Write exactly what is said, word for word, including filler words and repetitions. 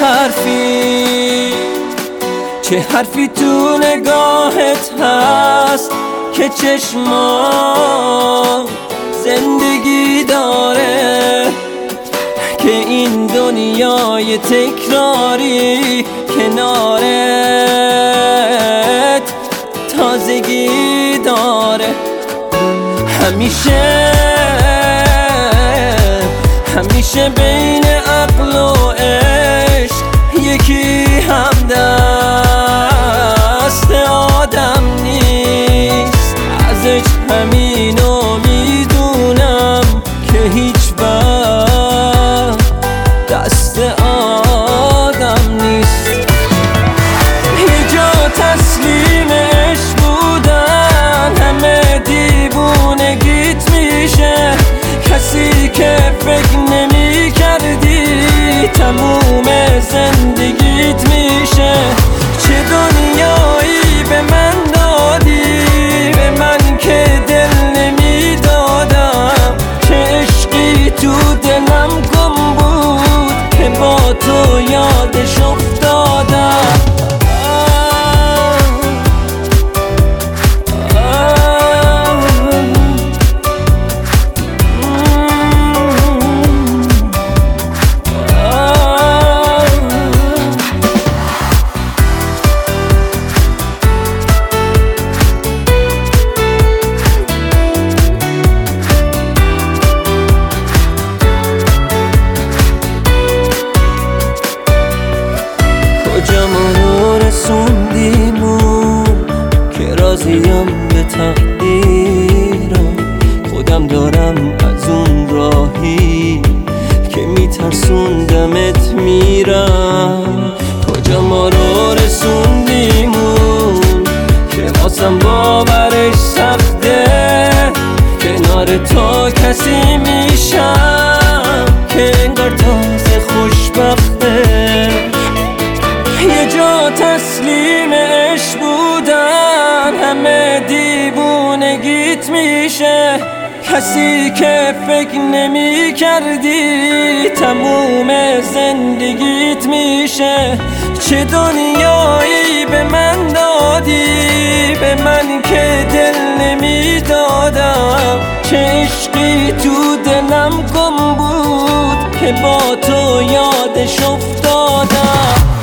حرفی، چه حرفی تو نگاهت هست که چشما زندگی داره، که این دنیای تکراری کنارت تازگی داره. همیشه همیشه بین عقل و عشق یکی همدست آدم نیست. ازش همینو میدونم که هیچ وقت دست آدم نیست. یه جا تسلیم عشق بودن همه دیوونگیت میشه، کسی که فکر نمی کردی تموم زندگیت میشه. چه دنیایی به من دادی، به من که دل نمی دادم، چه عشقی تو دلم گم بود که با تو یادش افتادم. کجا ما رو رسوندیمون که راضیم به تقدیرم، خودم دارم از اون راهی که میترسوندمت میرم. کجا ما رو رسوندیمون که واسم باورش سخته، کنار تو کسی میشم که انگار تازه خوشبخته. یه جا تسلیم عشق بودن همه دیوونگیت میشه، کسی که فکر نمی کردی تموم زندگیت میشه. چه دنیایی به من دادی، به من که دل نمی دادم، چه عشقی تو دلم گم بود که با تو یادش افتادم.